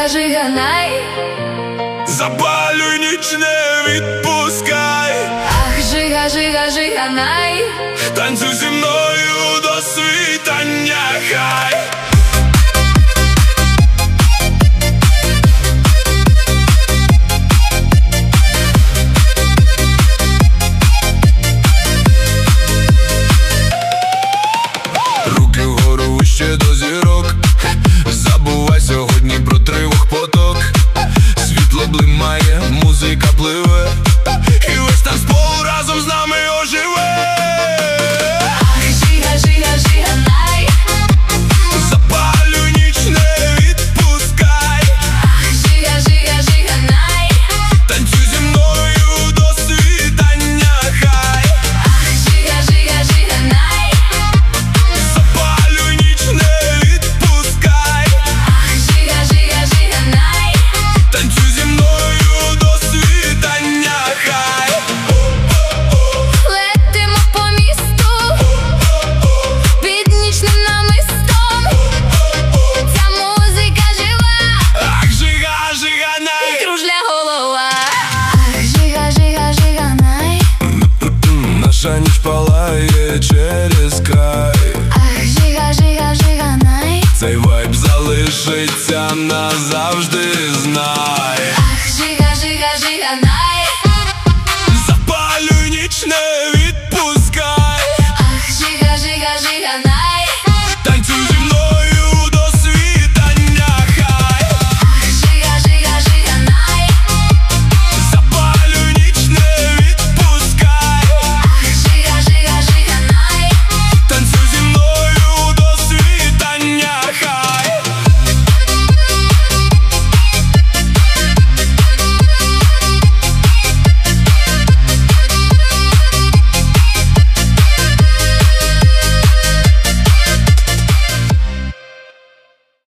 жига-жиганай, запалюй ніч, не відпускай. ах, жига-жига-жиганай, Танцюй зі мною до світання хай. Руки вгору вище до зірок, забувай сьогодні про тривог поток. Світло блимає, музика пливе, і весь танцпол разом з нами оживе. ах, жига-жига-жиганай, Запалюй ніч, не відпускай. ах, жига-жига-жиганай, Танцюй зі мною до світання хай. ах, жига-жига-жиганай, Запалюй ніч, не відпускай. ах, жига-жига-жиганай, Танцюй зі мною до світання хай. летимо по місту під нічним намистом. Ця музика жива, Ах, жига-жиганай. кружля голова. Ах, жига-жига-жиганай, Наша ніч палає через край. ах, жига-жига-жиганай, Цей вайб залишиться назавжди, знай.